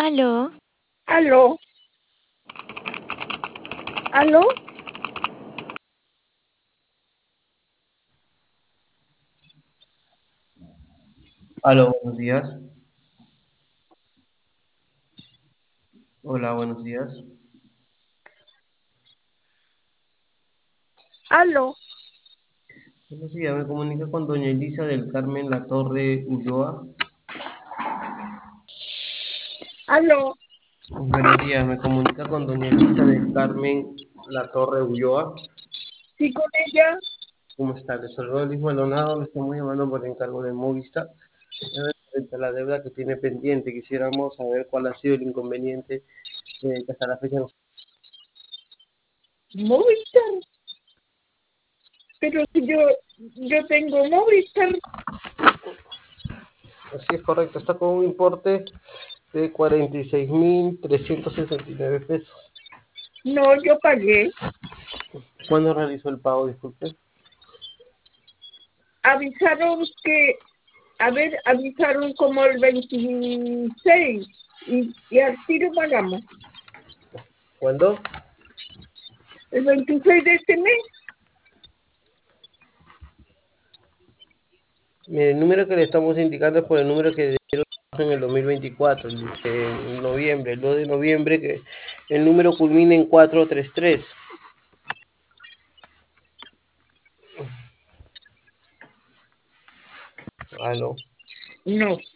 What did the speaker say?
Aló, Aló, aló, Aló, buenos días. Hola, buenos días. aló, Buenos días, me comunica con doña Elisa del Carmen La Torre Ulloa. aló. Buenos días, me comunica con doña Elisa del Carmen La Torre Ulloa. Sí, con ella. ¿Cómo está? Le saludo Luis Maldonado, le estamos llamando por encargo de Movistar. Frente a la deuda que tiene pendiente, quisiéramos saber cuál ha sido el inconveniente que hasta la fecha no. Movistar. Pero si yo tengo Movistar, Sí, es correcto, está con un importe de 46.369 pesos. no, yo pagué. ¿Cuándo realizó el pago? Disculpe. Avisaron que, a ver, avisaron como el 26 y al tiro pagamos. ¿Cuándo? El 26 de este mes. Mire, el número que le estamos indicando es por el número que dieron en el 2024, en noviembre, el 2 de noviembre, que el número culmina en 433. Aló. No.